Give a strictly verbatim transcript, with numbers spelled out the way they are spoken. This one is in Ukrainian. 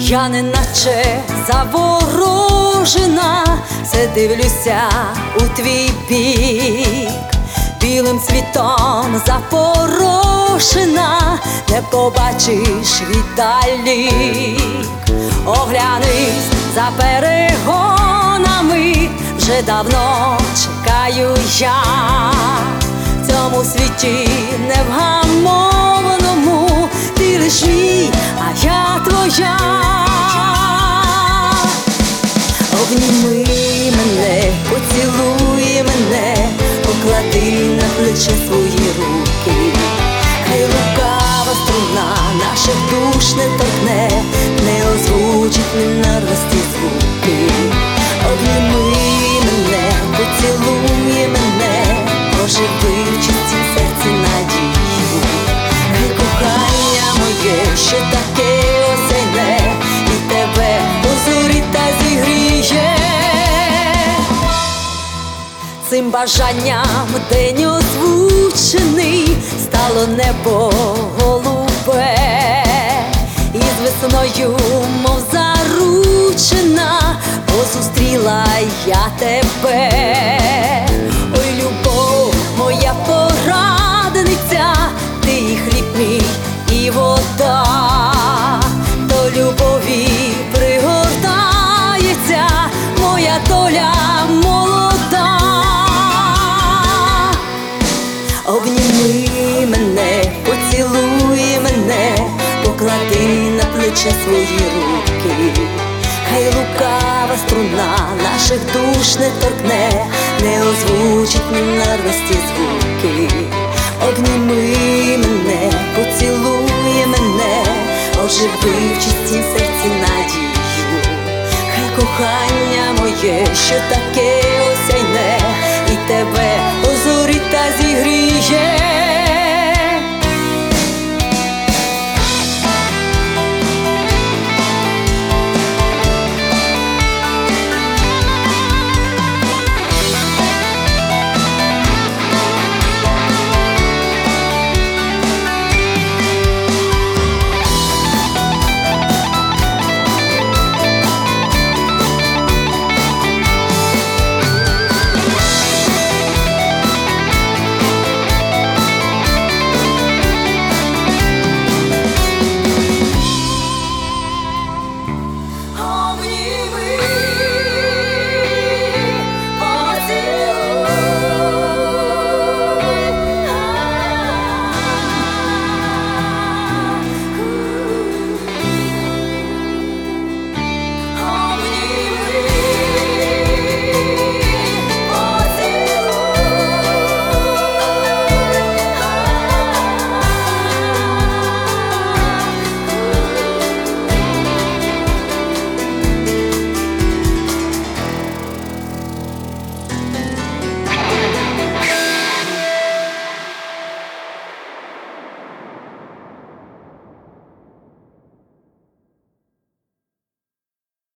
Я неначе заворожена, все дивлюся у твій бік, білим світом запорошена, не побачиш віддалік. Оглянись за перегонами, вже давно чекаю я, в цьому світі невгамовному, ти лиш мій, а я твоя. Обніми мене, поцілуй мене, поклади на плече свої руки. Хай лукава струна наших душ не торкне, не озвучить ненависті звуки. Обніми мене, поцілуй мене, оживи в чистім серці надію. Хай кохання моє, що таке осяйне, і тебе озорить та зігріє. Цим бажанням день озвучений, стало небо голубе, і з весною, мов заручена, позустріла я тебе. Ой, любов, моя порадниця, ти і хліб мій, і вода, до любові пригортається моя доля молода. Обніми мене, поцілуй мене, поклади на плече свої руки. Хай лукава струна наших душ не торкне, не озвучить ненависті звуки. Обніми мене, поцілуй мене, оживи в чистім серці надію. Хай кохання моє, що таке осяйне,